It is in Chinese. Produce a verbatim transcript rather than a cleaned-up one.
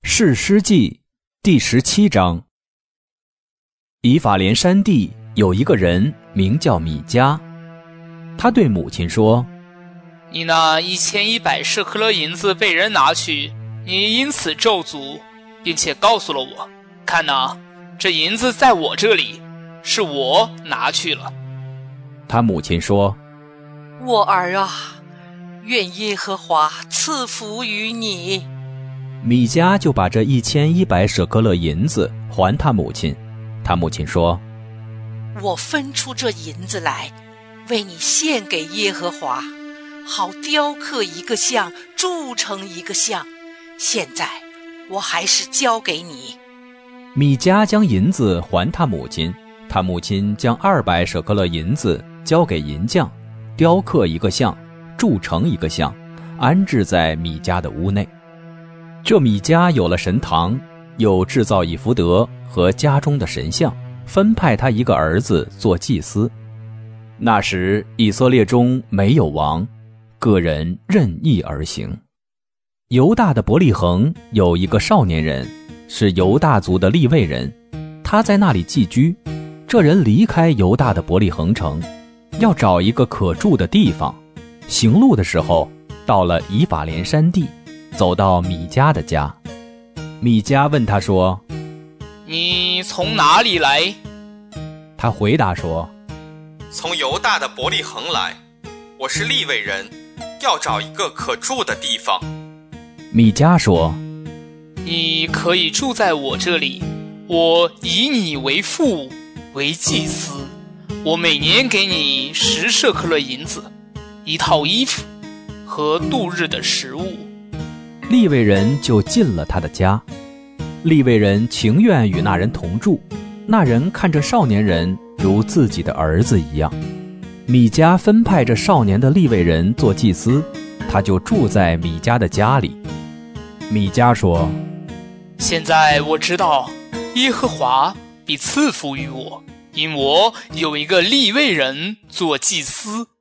士师记第十七章。以法莲山地有一个人名叫米迦，他对母亲说： 你那一千一百舍克勒银子被人拿去，你因此咒诅，并且告诉了我，看哪，这银子在我这里，是我拿去了。 他母亲说： 我儿啊，愿耶和华赐福于你。 米迦就把这一千一百舍克勒银子还他母亲。他母亲说： 我分出这银子来，为你献给耶和华，好雕刻一个像，铸成一个像。现在我还是交给你。 米迦将银子还他母亲，他母亲将二百舍克勒银子交给银匠，雕刻一个像，铸成一个像，安置在米迦的屋内。这米迦有了神堂，又制造以弗得和家中的神像，分派他一个儿子做祭司。那时以色列中没有王，个人任意而行。犹大的伯利恒有一个少年人，是犹大族的利未人，他在那里寄居。这人离开犹大的伯利恒城，要找一个可住的地方。行路的时候，到了以法莲山地，走到米迦的家。米迦问他说： 你从哪里来？ 他回答说： 从犹大的伯利恒来，我是利未人，要找一个可住的地方。 米迦说： 你可以住在我这里，我以你为父，为祭司，我每年给你十舍克勒银子，一套衣服和度日的食物。 利未人就进了他的家。利未人情愿与那人同住，那人看这少年人如自己的儿子一样。米迦分派这少年的利未人做祭司，他就住在米迦的家里。米迦说： 现在我知道耶和华必赐福于我，因我有一个利未人做祭司。